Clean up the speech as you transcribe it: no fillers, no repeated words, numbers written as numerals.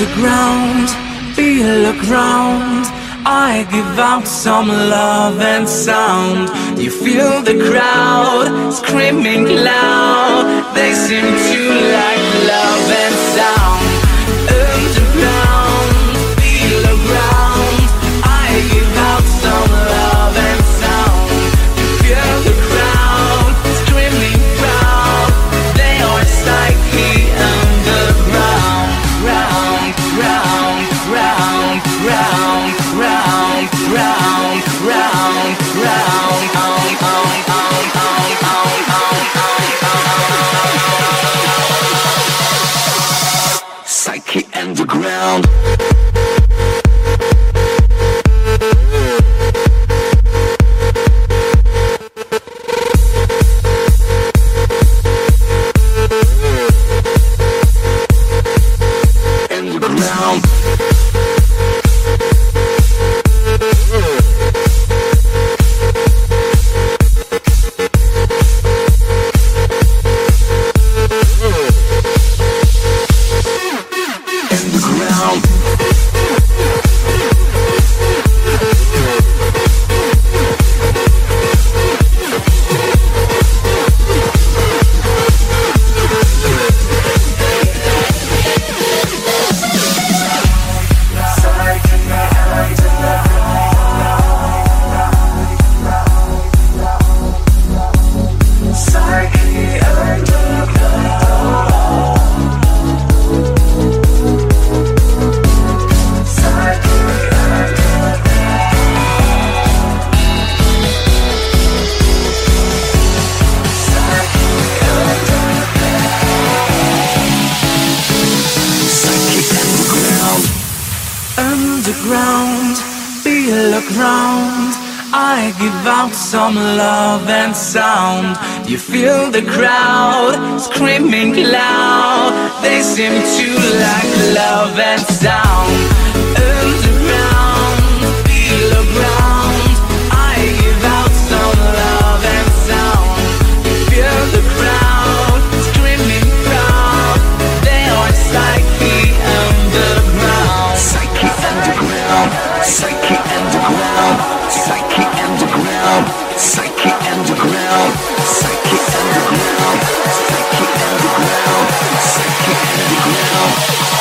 underground, feel around. I give out some love and sound. You feel the crowd screaming loud. They seem to like love and sound. Underground, feel around. I give out some love and sound. You feel the crowd screaming proud. They are slightly underground. Round, round, round, round, round, round, round, round, Psyche Underground. Underground, feel around. I give out some love and sound. You feel the crowd screaming loud. They seem to like love and sound. Underground, feel around. I give out some love and sound. You feel the crowd screaming proud. They are slightly underground. Psyche Underground, Psyche Underground, Psyche Underground, Psyche Underground, Psyche Underground, Psyche Underground, Psyche Underground.